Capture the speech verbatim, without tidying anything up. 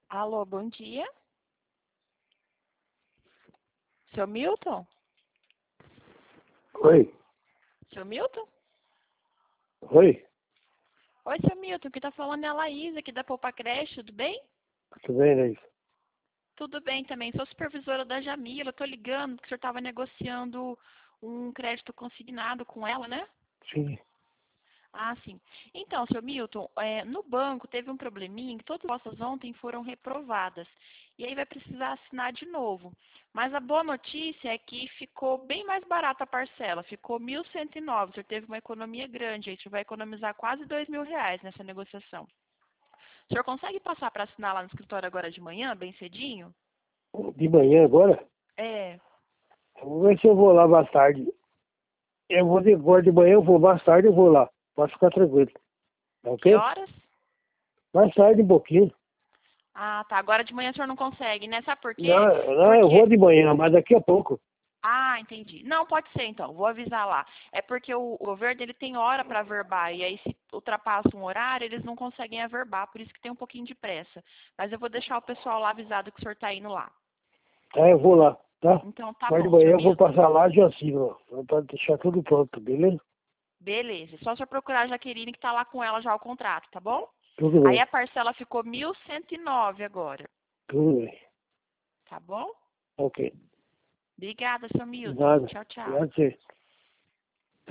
Alô, bom dia. Seu Milton? Oi, Seu Milton? oi, Oi, seu Milton, que tá falando é a Laís aqui da Poupa Creche, tudo bem? tudo bem, Laís? Tudo bem também, sou supervisora da Jamila, tô ligando porque o senhor estava negociando um crédito consignado com ela, né? Sim, Ah, sim. Então, seu Milton, é, no banco teve um probleminha que todas as vossas ontem foram reprovadas. E aí vai precisar assinar de novo. Mas a boa notícia é que ficou bem mais barata a parcela. Ficou mil cento e nove. O senhor teve uma economia grande. A gente vai economizar quase dois mil reais nessa negociação. O senhor consegue passar para assinar lá no escritório agora de manhã, bem cedinho? de manhã agora? É. Vamos ver se eu vou lá mais tarde. Eu vou de, agora de manhã, eu vou mais tarde, eu vou lá. Pode ficar tranquilo. Tá Que ok? horas? Mais tarde um pouquinho. Ah, tá. Agora de manhã o senhor não consegue, né? Sabe por quê? Não, não, eu Porque vou de manhã, mas daqui a pouco. Ah, entendi. Não, pode ser então, vou avisar lá. É porque o, o governo ele tem hora para averbar, e aí se ultrapassa um horário, eles não conseguem averbar, por isso que tem um pouquinho de pressa. Mas eu vou deixar o pessoal lá avisado que o senhor está indo lá. Tá, eu vou lá, tá? Então tá Mas de bom, senhor manhã eu vou Milton. passar lá e já assino, ó. Pra deixar tudo pronto, beleza? Beleza, é só o senhor procurar a Jaqueline que tá lá com ela já o contrato, tá bom? Tudo Aí bem, a parcela ficou mil cento e nove agora, tudo bem. tá bom? Ok. Obrigada, senhor Milton. Nada. Tchau, tchau. Obrigado a você.